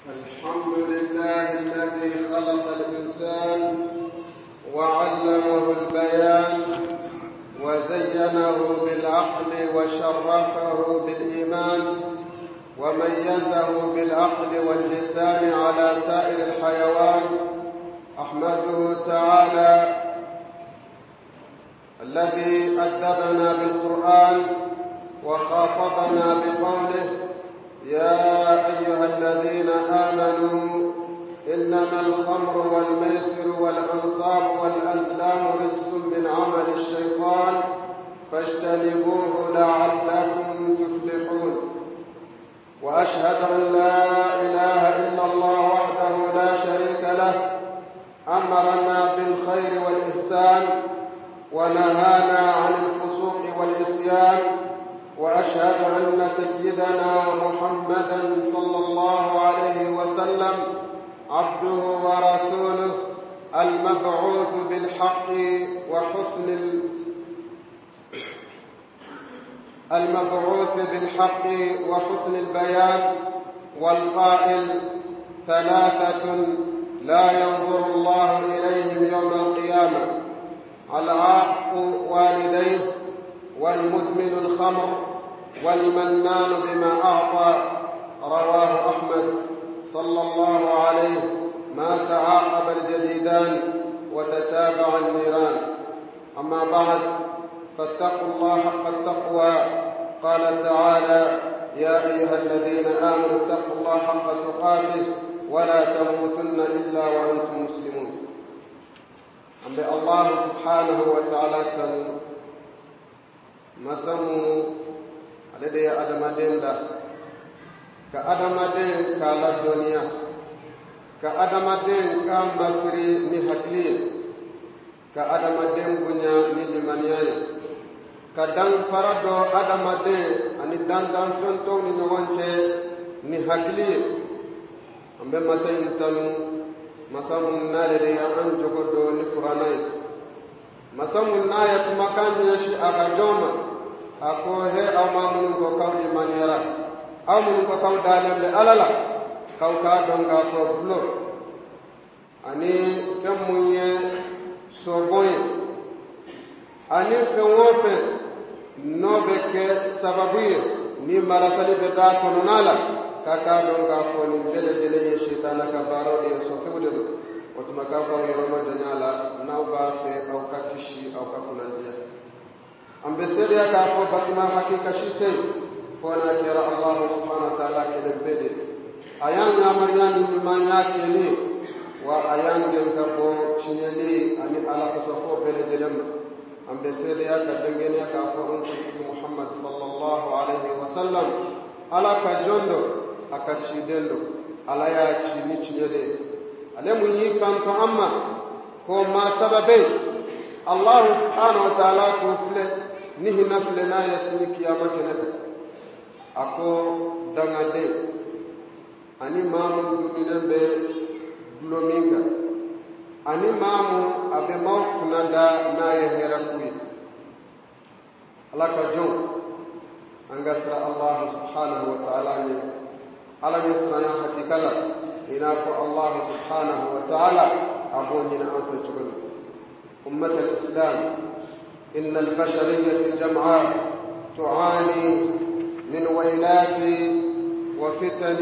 الحمد لله الذي خلق الإنسان وعلمه البيان وزينه بالعقل وشرفه بالإيمان وميزه بالعقل واللسان على سائر الحيوان. أحمده تعالى الذي أدبنا بالقرآن وخاطبنا بقوله: يا أيها الذين آمنوا إنما الخمر والميسر والأنصاب والأزلام رجس من عمل الشيطان فاجتنبوه لعلكم تفلحون. وأشهد أن لا إله إلا الله وحده لا شريك له، أمرنا بالخير والإحسان ونهانا عن الفسوق والعصيان. وأشهد أن سيدنا محمدًا صلى الله عليه وسلم عبده ورسوله المبعوث بالحق وحسن البيان، والقائل: ثلاثة لا ينظر الله إليهم يوم القيامة: العاق والديه، والمدمن الخمر، والمنان بما أعطى. رواه أحمد صلى الله عليه: ما تعاقب الجديدان وتتابع النيران. أما بعد، فاتقوا الله حق التقوى. قال تعالى: يا أيها الذين آمنوا اتقوا الله حق تقاته ولا تموتن إلا وأنتم مسلمون. أمبي الله سبحانه وتعالى masamu alade ya adamaden da ka adamaden ka la duniya ka adamaden ka masri ni hakliye ka adamaden bunya ni limaniyaye ka dan farado adamaden ani dantan fento ni nyonche ni hakliye ambe masayin tanu masamun nalade ya an jogodo ni qur'anai masamun naya kuma kan yashi akajoma ako he amamunu ko kawni maniera amunu ko kaw dalembe alala kaw ka donga fo blo ani femunye soboye ani fewofe nobeke sababuye ni marasali beda kononala kaka donga fo ni bele jele ye shaytana ka baro de so fewde otumaka ko yoroma janyala nawba fe aw ka kishi aw ka kunandia ambesede ka fo batuma hakika shite fona kira Allah subhanahu wa ta'ala kele bede ayan ya maryani ni manya kele wa ayan gen ka bo chinyeli ani ala so ko bele delem ambesede ka dengene ka fo on kutu Muhammad sallallahu alaihi wasallam ala ka jondo akachidendo ala ya chini chinyede ale munyi kanto amma ko ma sababe Allah subhanahu wa ta'ala tufle nihi nafle na yasini kiyama kenaka ako dangade ani mamu duminembe blominga ani mamu abe mautunanda na yeherakui alaka jon angasra Allah subhanahu wa ta'ala ni ala yasra ya hakikala inafu Allah subhanahu wa ta'ala abuni na anta chukuni ummat al-islam إن البشرية جمعاء تعاني من ويلات وفتن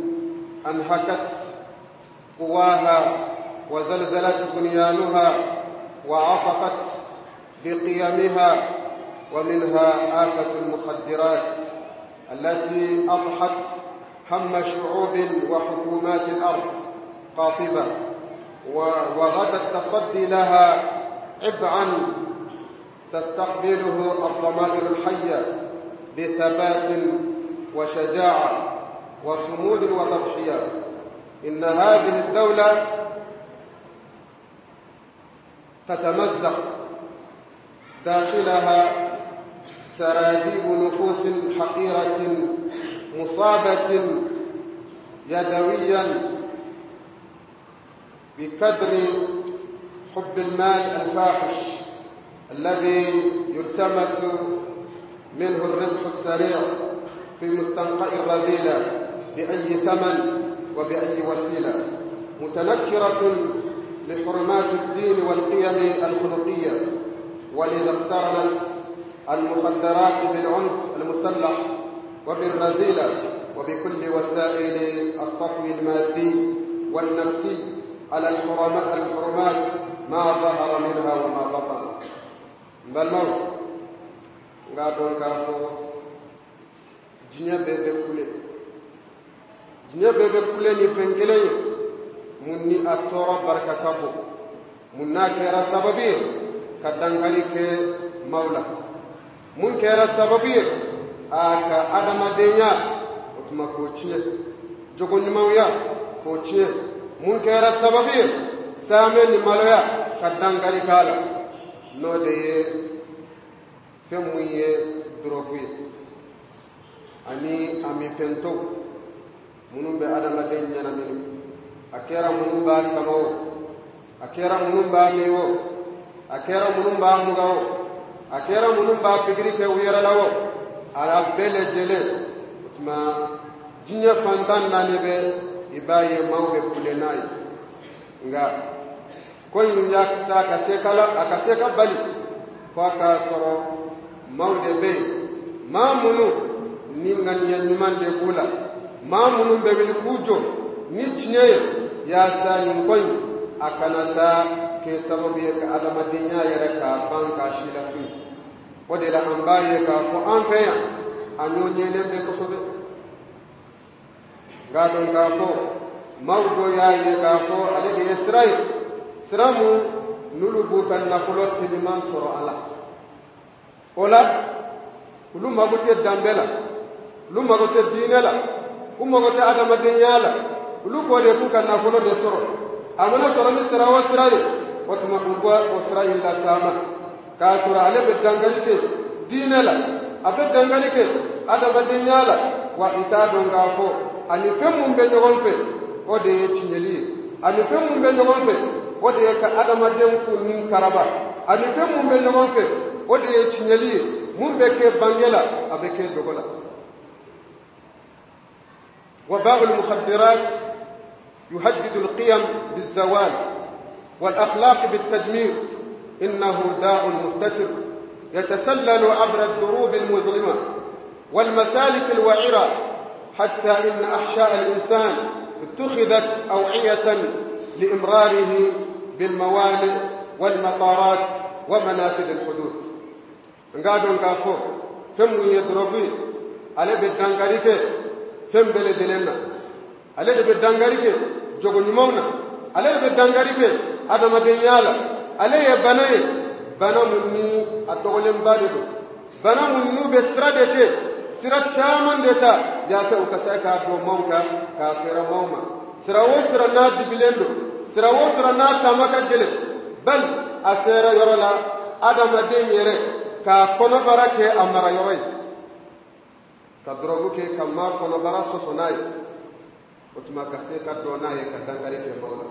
أنهكت قواها وزلزلت بنيانها وعصفت بقيمها، ومنها آفة المخدرات التي أضحت هم شعوب وحكومات الأرض قاطبة وغدا التصدي لها عبئا تستقبله الضمائر الحية بثبات وشجاعة وصمود وتضحية. إن هذه الدولة تتمزق داخلها سراديب نفوس حقيرة مصابة يدويا بقدر حب المال الفاحش الذي يلتمس منه الربح السريع في مستنقع الرذيلة بأي ثمن وبأي وسيلة متنكرة لحرمات الدين والقيم الخلقية، ولذا اقترنت المخدرات بالعنف المسلح وبالرذيلة وبكل وسائل السطو المادي والنفسي على الحرمات ما ظهر منها وما بطن. بل موت قادون كافو جنيا بيبي كولي نفنكلي مني أتورا بركة كابو منا كيرا سببي كدنغاري كي مولا من كيرا سببي آكا أدم دنيا وتما كوچيه جوكو نمويا كوچيه من كيرا سببي سامي نمالويا كدنغاري كالا نو دي فموية دروغوي ani ami fento munum be adama den nyana min akera munum ba samawo akera munum ba mewo akera munum ba mugawo akera munum ba pigri ke uyara lawo ala bele jele utma jinya fantan nani be ibaye mawbe kulenai nga ko nya saka sekala akaseka bali faka soro mawde be mamunu ni ngania nyumande kula mamunu mbewili kujo ni chinye ya sani ngoy akanata ke sababu ka adama dinya yaraka banka shilatu odela ambaye ka fo anfeya anyonye lembe ko sobe gadon ka fo mawdo yaye ka fo alede israel siramu nulubu kan nafulot liman soro ala ola kuluma gote dambela lumma gote dinela umma gote adama dinyala ulu ko de ku kan nafolo de soro amana soro ni sirawa sirade watuma kulwa osrail la tama ka sura ale be dangalite dinela abe dangalike adama dinyala wa ita donga fo ani femu be nyogon fe o de chinyeli ani femu be nyogon fe o de ka adama den ku nin karaba ani femu be nyogon fe o de chinyeli mumbe ke bangela abe ke dogola. وباء المخدرات يهدد القيم بالزوال والأخلاق بالتدمير. إنه داء مستتر يتسلل عبر الدروب المظلمة والمسالك الوعرة حتى إن أحشاء الإنسان اتخذت أوعية لإمراره بالموانئ والمطارات ومنافذ الحدود. نقادون كافو فم يضربي على بالدنغاريك fem bele jelenna ale be dangarike jogo nyumawna ale be dangarike adama be yala ale ye banaye banamunni adogolem badedo banamunnu be sradete sirat chaman deta jase ukasaka do mawka kafira mawma sirawo sirana dibilendo sirawo sirana tamaka gele bal asera yorola adama de yere ka kono barake amara yoroy kadrogu ke kamar kono bara sosonai otuma kase kadonai kadangari ke mawla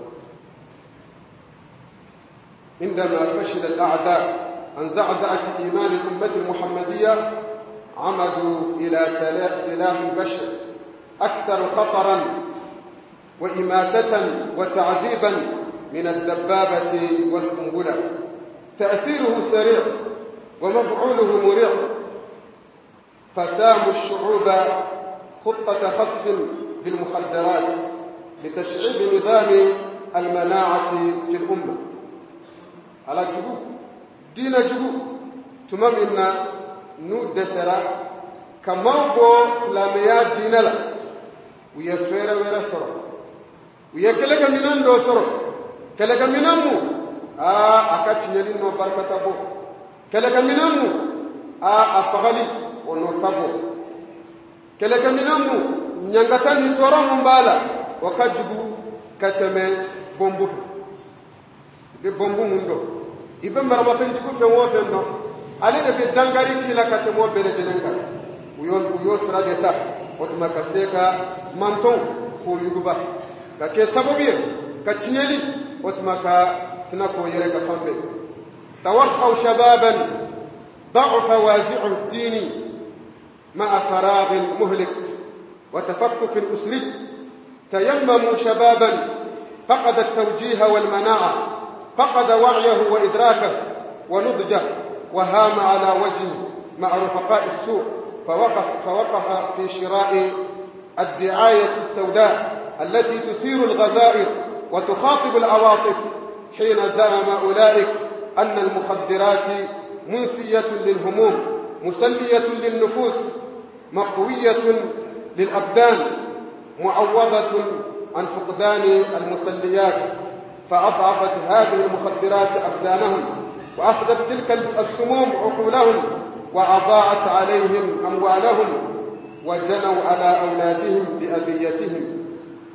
عندما فشل الأعداء عن زعزعة إيمان الأمة المحمدية عمدوا إلى سلاح البشر أكثر خطرا وإماتة وتعذيبا من الدبابة والقنبلة تأثيره سريع ومفعوله مريع فساموا الشعوب خطة خصف بالمخدرات لتشعيب نظام المناعة في الأمة على جبو دين جبو تمامنا نو دسرا كماوبو سلاميات دينلا ويفير ويرسر ويكلك منان دو سر كلك منامو أكاتشيني نو بركتابو كلك منامو أفغالي onokabo keleka minamu nyangata ni tora mbala wakajugu kateme bombuka be bombu mundo ibe marama fenjugu fe wo fe no ale de be dangari kila katemo bele jelenga uyo sradeta otuma kaseka manton ko yuguba ka ke sababiye ka chinyeli otuma ka sina ko yere ka fambe tawakhaw shababan ضعف وازع الدين مع فراغ مهلك وتفكك أسري تيمموا شبابا فقد التوجيه والمناعة، فقد وعيه وإدراكه ونضجه، وهام على وجهه مع رفقاء السوء، فوقف في شراء الدعاية السوداء التي تثير الغزائر وتخاطب العواطف، حين زعم أولئك أن المخدرات منسية للهموم، مسلية للنفوس، مقوية للأبدان، معوضة عن فقدان المسليات، فأضعفت هذه المخدرات أبدانهم، وأخذت تلك السموم عقولهم، وأضاعت عليهم أموالهم، وجنوا على أولادهم بأذيتهم.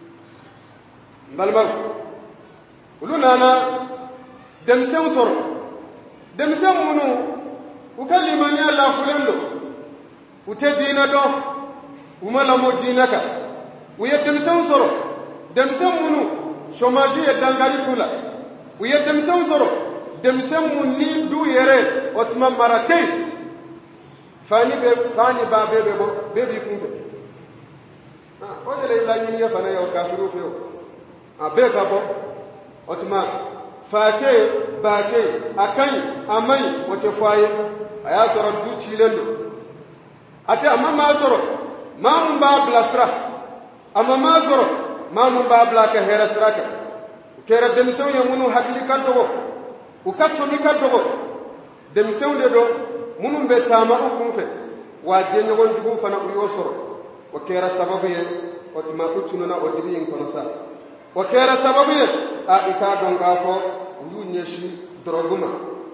بل قلنا أنا دمسان صر دمسان منو وكلمني الله فلان له وتدين دو وما لم دينك ويدمسان صر دمسان منو شماشي يدنغاري كولا ويدمسان صر دمسان مني دو يره أتما مرتين فاني بابي كنفه أولي لا ينيا فانا يو كافرو فيو أبيك أبو أتما فاتي باتي أكاي أماي وتفاي أيا سورة دو تشيلندو أتي أما ما سورة ما مباب لسرا أما ما سورة ما مباب لك هيرا سراك كيرا دمسون يمونو حكلي كدوغو وكسومي كدوغو دمسون دو munun be tama ukun fe wa jenyo won jugu fana u yosoro o kera sababu ye o tuma utununa o dibi kono sa o kera sababu ye a ika don gafo ulu nyeshi drogumu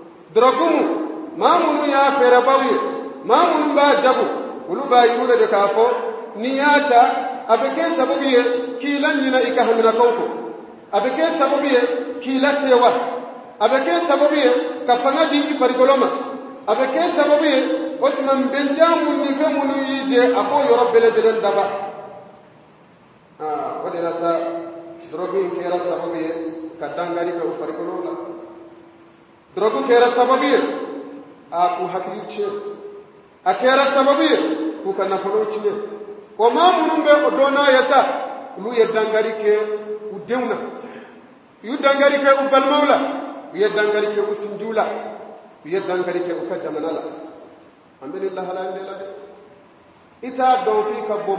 mamunu ya fere bawiye mamunu ba jabu ulu ba yirule de kafo niyata abeke sababu ye kilan nyina ika hamira kawko abeke sababu ye kila sewa abeke sababu ye kafanga di ifarigoloma abeke sababu ye otman benjamu ni femunu yije abo yorobele delen dafa wadena sa drogu kera sababu ye kadangari ka ufarikolola drogu kera sababu ye aku hakliuche akera sababu ye ku kana foloche o mamunu be odona yasa lu ye dangari ke udewna yu dangari ke ubalmawla yu dangari ke usinjula yeddan kari ke uka jamanala alhamdulillah ala ndela de ita don fi kabbo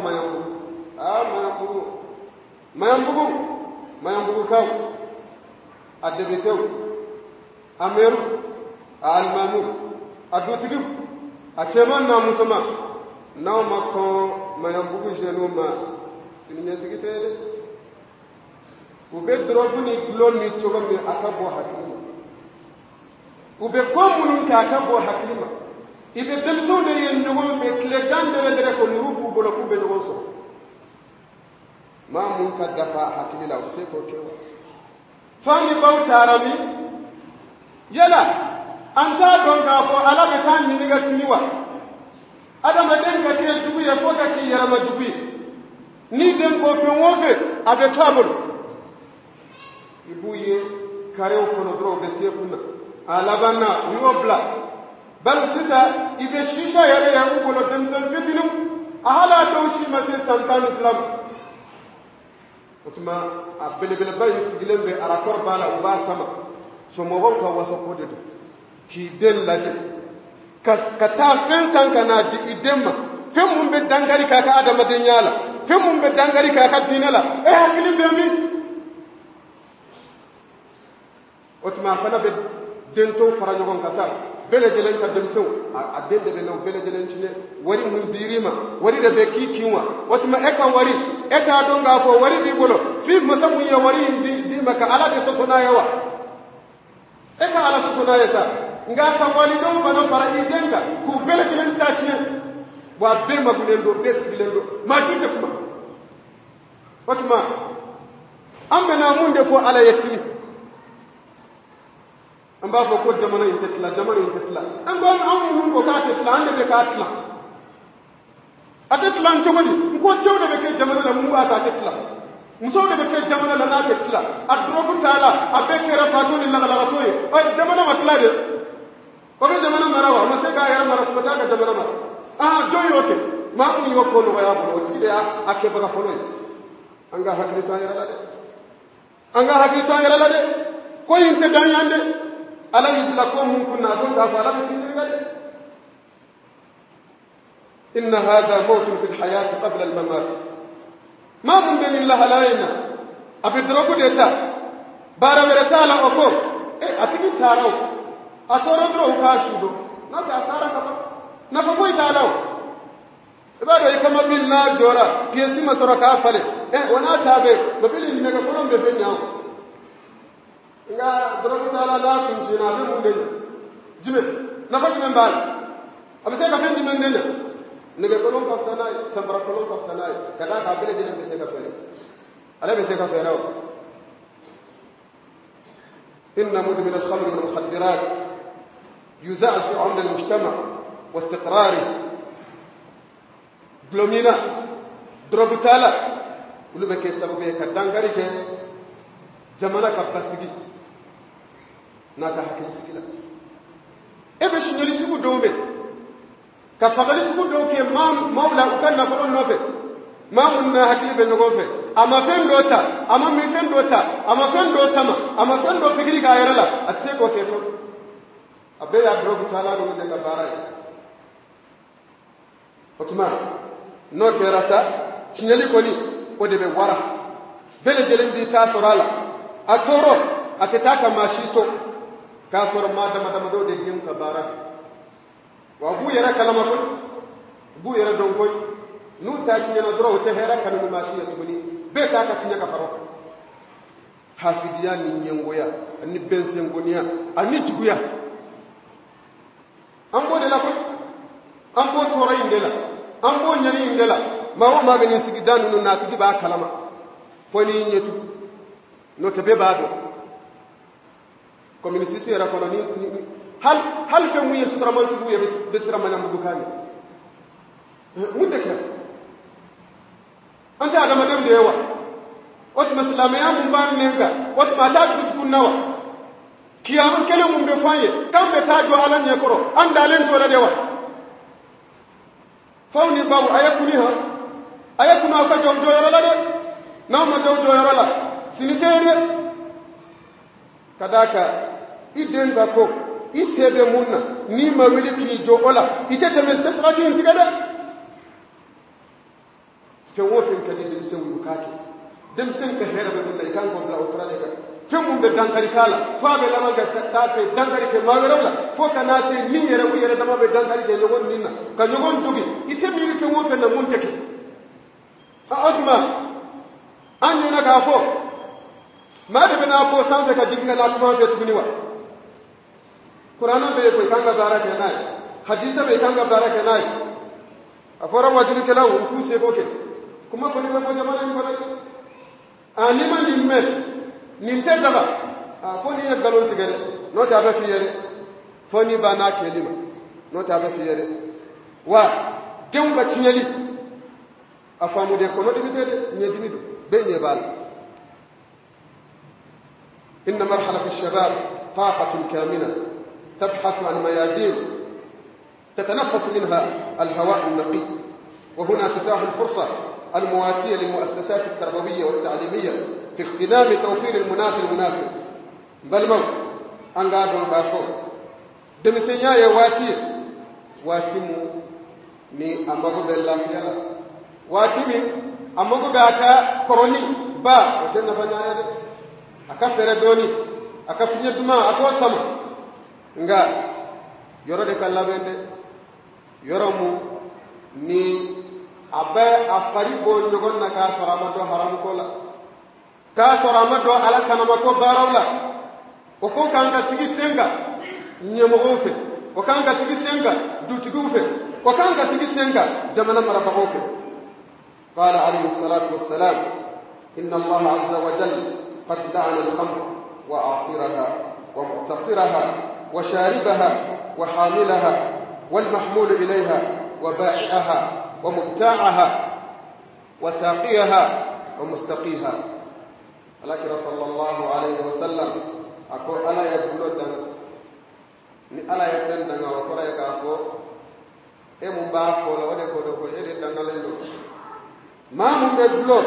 mayambugu kaw addegetew ameru almamu adutigu acheman na musoma naw makko mayambugu jenuma sininya sigitede ube drobuni gloni chogomi akabo hakima ube komunun ka akabo hakima ibe demsonde yen nyogon fe kle gandere fo murubu bolo kube nyogon so ma mun ka dafa hakilila use ko kewa fani bautarami yala anta don ka fo ala be tan ni ga siniwa adama den ka ke jugu ya fo ka ki yarama jugu ni den ko fe wofe abe tabul ibuye kareo kono dro be te kunna alabana wiobla bal sisa ibe shisha yare ya ubolo demsan fitinu ahala dawshi mase santan flam otuma abelebele bayi sigilembe arakor bala uba sama so mogon ka waso kodedo ki den laje kata fen sanka na di idemma fen mun be dangari kaka adama den yala fen mun be dangari kaka dinala hakili be mi otuma fana be dento faranyogon kasa bele jelen ka demsew adende be no bele jelen cine wari mun dirima wari de be kikinwa otuma eka wari eta donga fo wari bi bolo fi masamu ya wari di maka ala de sosona yawa eka ala sosona yasa ngata wali don fana fara idenga ku bele jelen tachine wa be magulendo be sigilendo mashite kuma otuma amena munde fo ala yasini amba fo ko jamana intetla amba amun ko ka tetla ande be ka tla atetla ncogodi ko cewde be ke jamana la mun ba ta tetla muso de be ke jamana la na tetla adrobu taala abe ke rafato ni la toye ay jamana matla de ko be jamana marawa ma se ka yara mara ko ta ka jamana mara joyo ke ma mun yo ko no ya bo ti de ake baga folo anga hakili to yara la de anga hakili to yara la de ko yinte danyande ala yibla ko mun kunna don da fa ala bitin de inna hadha mautun fi alhayat qabla almamat ma mun bin allah alaina abidrogu deta bara mereta la oko atiki sarau atoro dro ka shudo na ta sara ka na fa foi ta law ibado kama bin na jora kesi masoro ka fale wana tabe babili ne ga kolon be fenya nga drogu ta la kunci na be mun de jibe na fa jibe mbal abise ka fendi men de nege kolon ka sanay sambara kolon ka sanay kada ka bele jene be se ka fere ala be se ka fere inna mudmin al-khamr wal mukhaddirat yuza'si 'aml al-mujtama' wa istiqrari glomina drobutala ulube ke sababu ka dangari ke jamana ka basigi na ka hakil sikila ebe shinyoli sugu dome ka fagali sugu do ke mawla ukan na fadon nofe mamun na hakili be nogon fe ama fen dota ama min fen dota ama fen do sama ama fen do pigiri ka yarala atse ko ke fo abe ya drogu tala no de ka baray otuma no ke rasa chinyali koni o de be wara bele jelen bi ta sorala atoro atetaka mashito ka sor ma dama do de gem ka baray wa bu yara kalama ko bu yara don ko nu ta ci yana dro te hera kanu ma shi yatuni be ta ka ci ka faroka hasidiya ni nyengoya ani bensen goniya ani juguya an bo de la ko an bo tora indela an bo nyani indela ma o ma be ni sigi danu no na tigi ba kalama fo ni nyetu no te be ba do comme ni sisi era ko ni hal fe mu yesu traman tu ya besira manam bukani mun de kala anta adama dem de yawa wata muslima ya mun ban nenga wata mata duskun nawa kiyamu kele mun be fanye kambe tajo alan yakoro andalen to da dewa fawni bawu ayakuna ka jawjo yarala de na ma jawjo yarala sinitere kadaka idenga ko isebe munna ni mawili ki jo ola itete mel tasratu intigada fe wo fe kadi dem sewu kake dem sen ka hera be munna kan ko la australia ka fe mum be dankari kala fa be lama ga ta fe dankari ke magarawla fo kana se min yere bu yere dama be dankari ke nyogon ninna ka nyogon jogi ite mi fe wo fe na mun teke a otuma anyo na ka fo ma de be na po sante ka jinga na kuma fe tuguniwa Qur'ana be ko kanga baraka nay hadisa be kanga baraka nay afora wajulu kelaw ku se boke kuma ko ni ba fo jamana ni baraka ani man ni me ni tedda ba fo ni ya galon tigere no ta ba fi yere fo ni ba na kelima no ta ba fi yere wa dem ka cinyali afamu de ko no dimitede ni dimido be ni bal inna marhalat ash-shabab taqatun kamina تبحث عن ميادين تتنفس منها الهواء النقي وهنا تتاح الفرصة المواتية للمؤسسات التربوية والتعليمية في اغتنام توفير المناخ المناسب بل مو أنقاد وانكافو دمسينيا واتمو ni amago bella fiala watimi amago be aka koroni ba wotenna fanya de aka fere doni aka finya duma aka sama nga yoro de kala bende yoro mu ni abe afari bo nyogon na ka sorama do haram ko la ka sorama do ala kanama ko barawla o ko kanga sigi senga nyemo ofe o kanga sigi senga duti gufe o kanga sigi senga jamana maraba ofe qala alayhi salatu wassalam inna allaha azza wa jalla qad la'ana al-khamr wa asiraha wa mu'tasiraha وشاربها وحاملها والمحمول إليها وبائعها ومبتاعها وساقيها ومستقيها لكن صلى الله عليه وسلم أقول ألا يقول دنا ألا يفعل دنا وقرأ يكافو مباق ولا ودي كودو كو يدي دنا لندو ما مبلو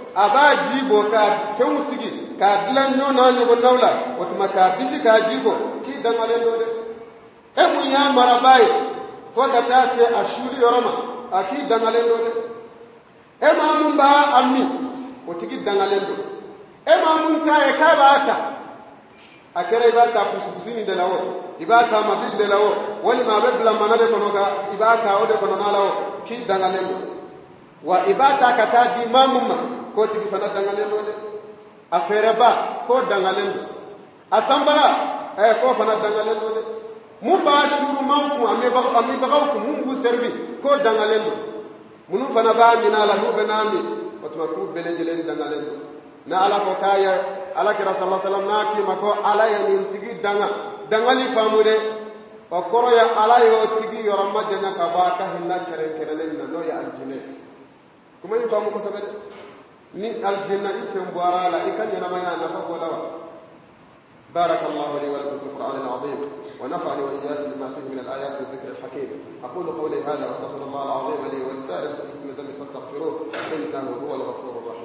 aba jibo ka fewu sigi ka dilan nyona nyogo nawla otuma ka bishi ka jibo ki dangalen do de e mun ya marabai fo gata se ashuri yoroma aki dangalen do de e ma mun ba ammi o tigi dangalen do e ma mun ta e ka ba ta akere ibata kusufusini de lawo ibata mabil de lawo wal ma babla manade kono ga ibata ode kono nalawo ki dangalen do wa ibata kata di mamuma ko tigi fana dangalen do de afere ba ko dangalen do asambara ko fana dangalen do de mun ba shuru manku ami bagaw ku mun bu servi ko dangalen do mun fana ba minala no benami watuma ku belejelen dangalen do na ala ko kaya ala kira sallallahu alaihi wasallam na ki mako ala ya min tigi dangali famude o koro ya ala yo tigi yorama janya ka ba ka hinna keren na no ya aljine kuma ni famu ko sabede ni aljanna isem boara la ikanya na maya nafa ko lawa barakallahu li wa lakum fil qur'an al-azim wa nafa'ani wa iyyakum bima fihi min al-ayat wa dhikr al-hakim aqulu qawli hadha wa astaghfirullah al-azim li wa li sa'iril muslimin min dhanbi fastaghfiruhu innahu huwal ghafurur rahim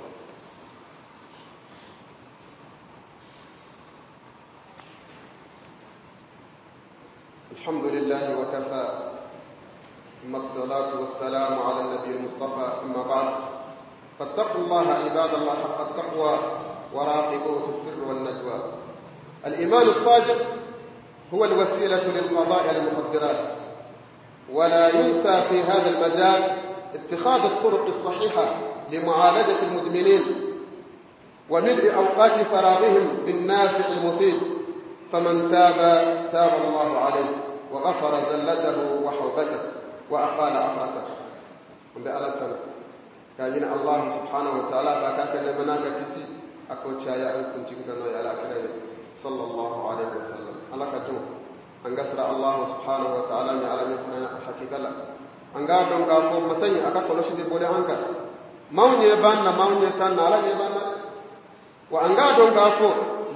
الحمد لله وكفى ثم الصلاة والسلام على النبي المصطفى أما بعد فاتقوا الله عباد الله حق التقوى وراقبوه في السر والنجوى. الإيمان الصادق هو الوسيلة للقضاء على المخدرات، ولا ينسى في هذا المجال اتخاذ الطرق الصحيحة لمعالجة المدمنين وملء أوقات فراغهم بالنافع المفيد، فمن تاب الله عليه وغفر زلته وحوبته وأقال أفرته. بألتنا كاين الله سبحانه وتعالى فكاك لمناك كسي أكو تشايا أنكم تجدنا على كريم صلى الله عليه وسلم على كجو أنقصر الله سبحانه وتعالى على نسنا حقيقة لا أنقادم كافو مسني أكاكولوش دي بولي أنكا ماوني يبان ماوني تان على يبان وأنقادم كافو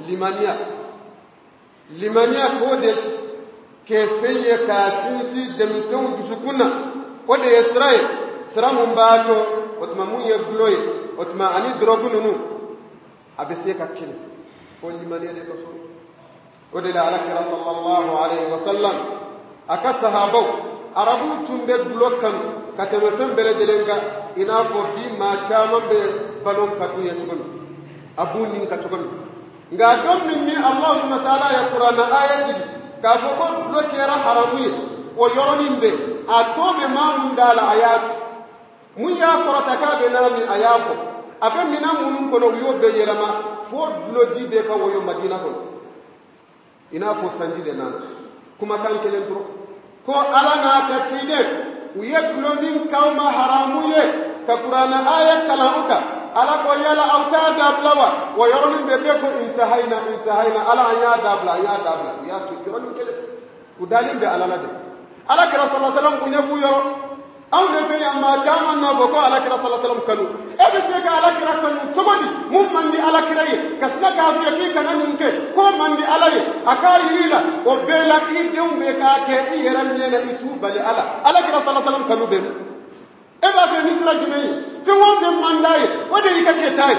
limaniya ko de ke feye ka sinsi demission dusukuna o de Israel siramun bato otma mun ye bloye otma ani drogu nunu abese ka kile fo limaniya de ko so o de la alakira sallallahu alaihi wasallam aka sahabaw arabu tumbe blokan kateme fembele jelenga ina fo bi ma chama be balon kadu ye tugun abuni ka tugun nga don minni Allah subhanahu wa ta'ala ya Qur'ana ayati ka fo ko blokera haramuye o yoroninde atobe mamun dala ayat mun ya korata ka be nani ayabo abe mina munun ko no yobe yelama fo bloji be ka woyo Madina ko ina fo sanjide nan kuma kan kelen tro ko ala na ta cide uye glomin kauma haramuye ka Qur'ana ayat kalamuka ala ko yala awta dablawa wa yorolin be ko intahaina ala ya dabla ya to yorolin kele udalin be ala lade ala kira sallallahu alaihi wasallam kunya bu yoro aw de fe amma jaman na boko ala kira sallallahu alaihi wasallam kanu e be se ka ala kira kanu tobodi mum mandi ala kira ye kasna ka fu yaki kanan nke ko mandi ala ye aka yirila o be la ki dembe ka ke yeran ne na ituba li ala kira sallallahu alaihi wasallam kanu be e ba fe misra jumei fi won fe mandaye wanda yika ke tai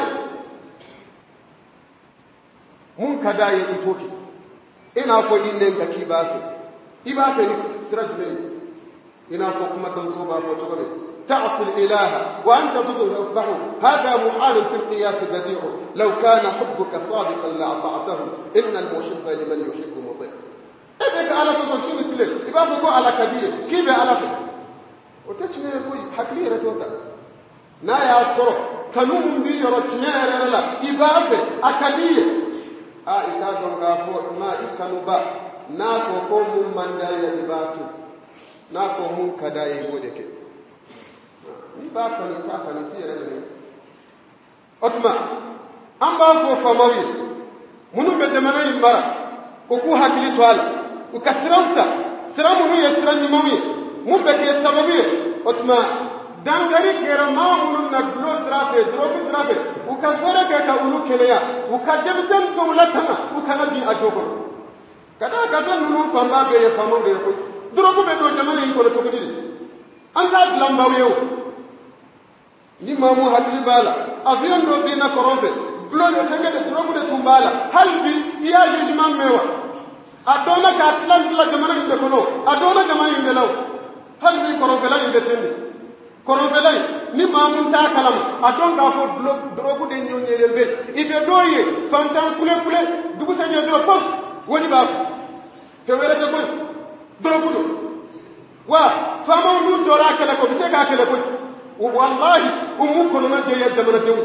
mun kadaye itoke ina fo inne ka ki ba fe iba fe misra jumei ina fo kuma don so ba fo to ne ta'sil ilaha wa anta tudhbahu hada muhal fi alqiyas badi'u law kana hubbuka sadiqan la ata'tahu innal muhibba liman yuhibbu muti' ebe ka ala so so ni kile iba fo ko ala kadiye kibe ala fe otachine ko hakli ratota na ya soro kanum bi yoro tinyere la ibafe akadiye a ita don gafo ma ikanuba na ko ko mun mandaye ibatu na ko mun kadaye godeke ni ba kan ta kan tiyere ne otma an ba fo famawi munum be jamana yimbara ko ku hakli to ala ku kasrauta siramunu yasran nimawi mun be ke sababi otma dangari kera mamunun na dulo sirafe drobi sirafe uka fere ke ka ulu keleya uka demsen to latana uka nabi ajogo kada ka san nunun famba ge ya famu de ko drobu be do jamani ko to kudi anta dlamba wewo ni mamu hatili bala avion do bina koronfe blone fenge de drogu de tumbala halbi iya jugement mewa adona ka atlant la jamana inde kono adona jamana inde law halbi koronfe la inde tende koronfe la ni mamu ta kalama adon ga fo drogu de nyonyele be ibe doye fantan kule kule dugu sanye dro pof woni ba fe wera te ko drogu do wa fama nu tora kala ko bise ka kala ko wallahi umu kono na je ya jamana dewu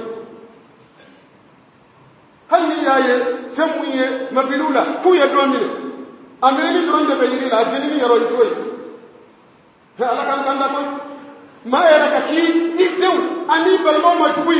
hanni yaye femuye mabilula ku ya domine ameni dronde be yiri la jeni yaro itoy he ala kan kan da ko ma era ka ki iddew ani balmo ma tuwi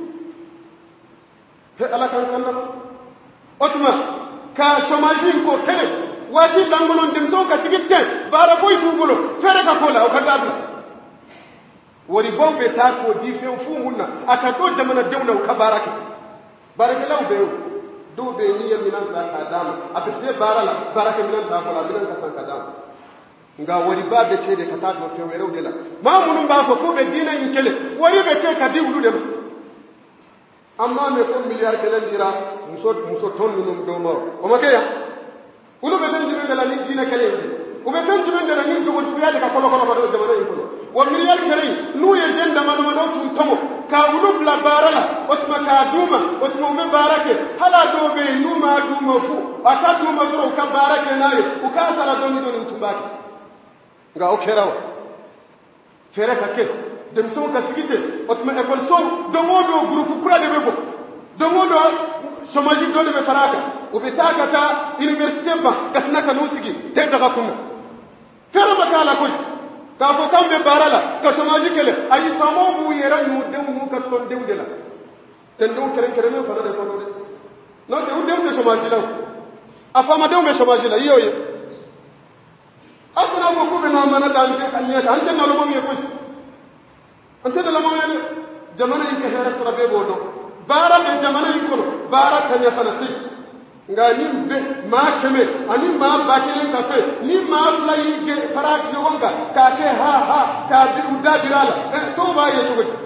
he ala kan kan da ko otuma ka chômage ko tele wati dangolon dem so ka sigitte bara foy tubulo fere ka kola o ka dabla wori bombe ta ko di fe fu munna aka do jamana dewna o ka barake barake law be do be ni minan sa kadam abise barala barake minan ta kola minan ka san kadam nga wori ba be ce de kata do fe wero de la ma munun ba fo ko be dina yinkele wori be ce ka di wulu dem amma me ko milliard kelen dira muso tonu num do mo o makeya ulo be fen dibe la ni dina kelen o be fen dibe la ni jogo tuya de ka kolo kolo ba do jamana yinkolo wa milliard kelen nu ye jenda ma do tun tomo ka ulo bla barala otuma ka duma otuma me barake hala do be nu ma duma fu aka duma dro ka barake naye o ka sara do ni do ni tumbaki nga o kerawa fere ka ke dem so ka sigite otuma école so do modo groupe kura de bebo do modo chômage do de faraka o be takata université ba kasna ka no sigi te daga kunna fere makala koy ka fo kambe barala ka chômage kele ay famo bu yera ñu dem mu ka ton dem de la ten do keren keren fa de ko do de no te u dem te chômage la afama dem be chômage la yoye akuna fo ko be no mana danje anye ka ante no lo mo ko ante de la mo yele jamana yi ka hera sara be bodo bara be jamana yi kono bara tanya fanati ngani be ma keme ani ma bakelen kafe ni ma fla yi je farak no wonga ka ke ha ka bi udabirala to ba ye to gati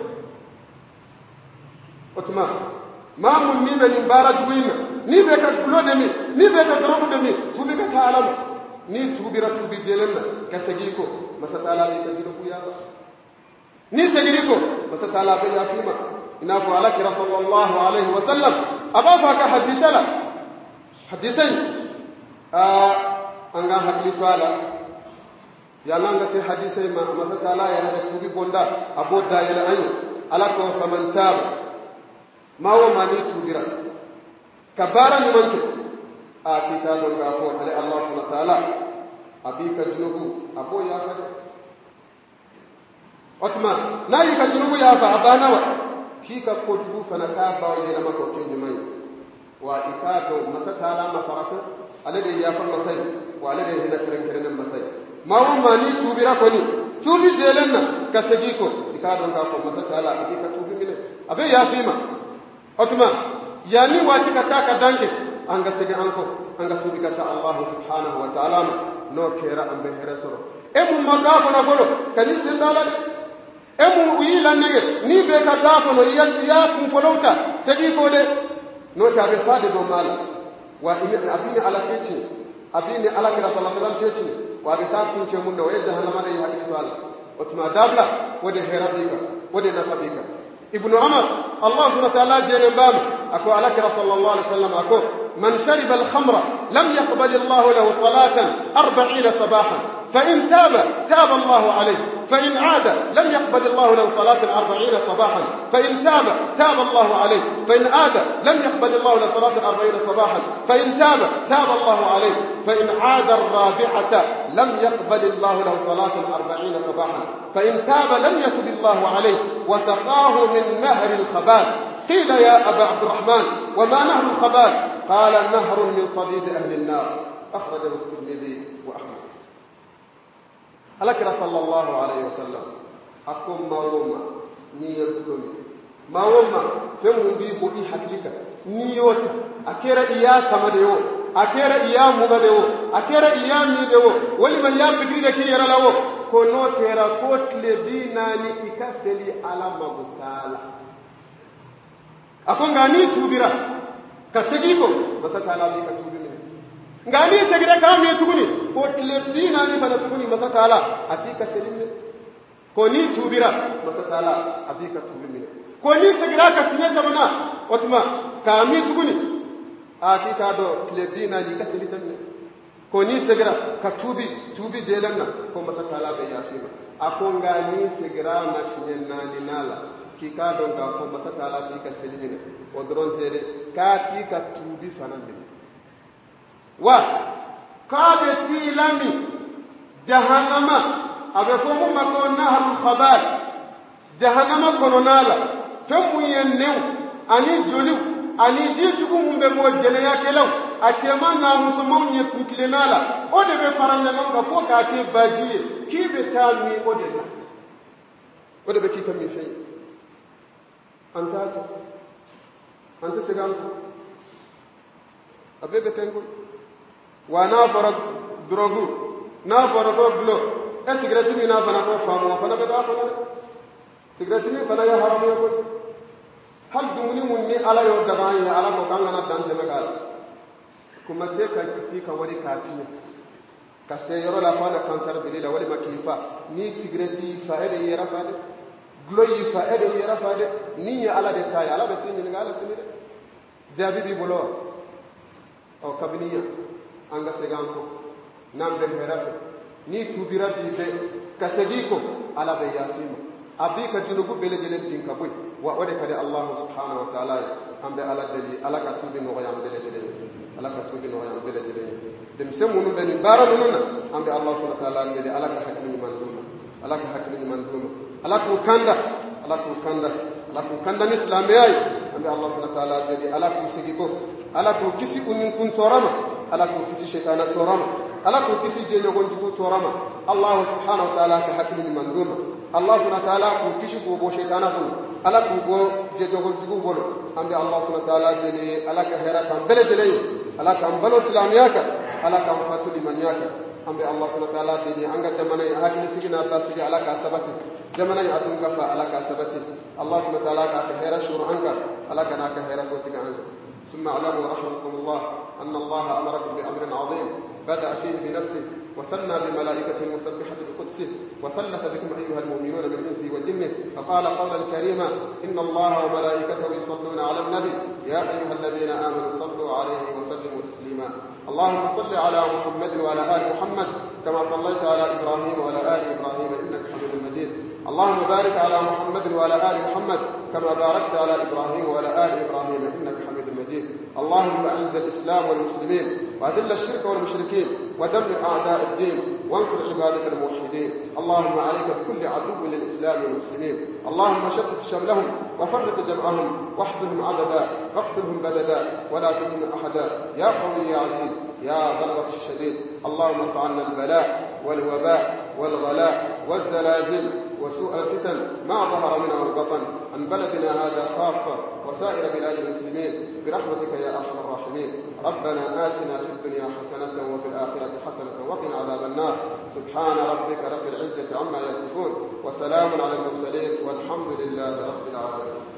otuma ma mun ni be ni bara juwina ni be ka gulo de mi ni be ka drobu de mi tu be ka ta'ala ni tubira tubi jelenna ka sagiko masatala be ka dinuku ya ni sagiko masatala be ya fima inafu alaki sallallahu alaihi wasallam abafa ka hadisala hadisai anga hakli twala ya nanga se hadisai ma masatala ya da tubi bonda aboda ya anyi alako faman taba mawo mani tubira kabara ni manke kita don gafo ale Allah subhanahu wa ta'ala abika junubu abo ya fade otma nayi ka junubu ya fa abanawa kika ko tubu fanata ba yana mako kenni mai wa ikado masatala mafarafa alade ya fa masai wa alade hina kiran masai mawo mani tubira ko ni tubi jelenna ka sagiko ikado gafo masatala abika tubi mile abe ya fima otma yani wati kataka dange anga sege anko anga tubi kata Allah subhanahu wa ta'ala no kera ambe heresoro emu mada ko na folo kanisi ndala emu uyila nege ni be ka da ko no ya kun folota segi ko de no ta be fade do mala wa abini ala teci abini ala kira sallallahu alaihi wasallam teci wa be ta kun ce mun da waye jahannama da ya hakki to Allah otma dabla wode herabika wode nafabika ibnu umar Allah subhanahu wa ta'ala jene bam ako ala kira sallallahu alaihi wasallam ako من شرب الخمر لم يقبل الله له صلاة 40 صباحا فإن تاب الله عليه فإن عاد لم يقبل الله له صلاة 40 صباحا فإن تاب الله عليه فإن عاد لم يقبل الله له صلاة 40 صباحا فإن تاب الله عليه فإن عاد الرابعة لم يقبل الله له صلاة 40 صباحا فإن تاب لم يتب الله عليه وسقاه من نهر الخبال قيل يا أبا عبد الرحمن وما نهر الخبال قال نهر من صديد أهل النار أخرجه الترمذي وأحمد ألكر صلى الله عليه وسلم أكون ما وما نيكون ما وما فهم بيبو إحكلك نيوت أكير إياه سمديو أكير إياه مغديو أكير إياه ميديو ولما يام بكري دكي يرى له kono kera kotle binani ikaseli ala magutala akonga ni tubira kasegiko masata ala bi katubi ngani segira kami tuguni kotle binani fana tuguni masata ala atika selimi koni tubira masata ala abika tubi koni segira kasine sabana otuma kami tuguni akika do tle binani kaseli tanne koni segira tubi jelanna ko masata ala be yafima akonga ni segira mashinen nani nala kika don ka fo masata ala tika selimine odron tere ka tika tubi fanambe wa kabe tilami jahannama abe fo mo makona hal khabar jahannama kononala femu yennew ani joliw ani jijugu mumbe mo jene yakelaw achema na musumum nye kutilenala o de be faranya nga fo ka ke bajiye ki be tami o de la o de be ki kami fe anta segan abe be tengo wa na fara drogu na fara ko glo e cigarette mi na fana ko famu fana be da ko cigarette mi fana ya haramu ya ko hal dumuni munni ala yo daga ya ala ko kanga na dante megal kuma te ka kiti ka wari ka tinya ka se yoro la fa da cancer bilila wali makifa ni cigarette fa ede yera fa de glo yi fa ede yera fa de ni ya ala de tay ala be tinya ngala sinide jabibi bolo o kabiniya anga seganko nambe herafe ni tubira bibe kasegiko ala be yafima abika junubu bele jelen din kaboy wa ode kade Allah subhanahu wa ta'ala ambe ala dali ala ka tubi no yam bele jelen ala ka tubi no yam bele jelen dem semunu beni bara nununa ambe Allah subhanahu wa ta'ala ngeli ala ka hakimi manduma ala ka hakimi manduma ala ko kanda ni islamiyai ambe Allah subhanahu wa ta'ala dali ala ko segiko ala ko kisi kunin kun torama ala ko kisi shaytana torama ala ko kisi jenyo gonjugo torama Allah subhanahu wa ta'ala ka hakimi manduma Allah subhanahu wa ta'ala ko kisi go bo shaytana bol ala ko go jejo gonjugo bol ambe Allah subhanahu wa ta'ala dele ala ka hera kan bele dele ala kan balo islamiyaka ala kan fatul imaniyaka ambe Allah subhanahu wa ta'ala dele anga jamana ya hakili sigina basigi ala ka sabati jamana ya adun ka fa ala ka sabati Allah subhanahu wa ta'ala ka hera shuru anka ala kana ka hera ko tiga anka ثم اعلموا رحمكم الله أن الله أمركم بأمر عظيم بدأ فيه بنفسه وثنى بملائكة المسبحة بقدسه وثلث بكم أيها المؤمنون من الإنس والجن فقال قولا كريما إن الله وملائكته يصلون على النبي يا أيها الذين آمنوا صلوا عليه وسلموا تسليما اللهم صل على محمد وعلى آل محمد كما صليت على إبراهيم وعلى آل إبراهيم إنك حميد مجيد اللهم بارك على محمد وعلى آل محمد كما باركت على إبراهيم وعلى آل إبراهيم إنك حميد مجيد اللهم أعز الإسلام والمسلمين وأذل الشرك والمشركين ودمر أعداء الدين وانصر عبادك الموحدين اللهم عليك بكل عدو للإسلام والمسلمين اللهم شتت شملهم وفرق جمعهم واحصهم عددا واقتلهم بددا ولا تكن أحدا يا قوي يا عزيز يا ذا البطش الشديد اللهم ارفع عنا البلاء والوباء والغلاء والزلازل وسوء الفتن ما ظهر منها وبطن عن بلدنا هذا خاصة وسائر بلاد المسلمين برحمتك يا أرحم الراحمين ربنا آتنا في الدنيا حسنة وفي الآخرة حسنة وقنا عذاب النار سبحان ربك رب العزة عما يصفون وسلام على المرسلين والحمد لله رب العالمين.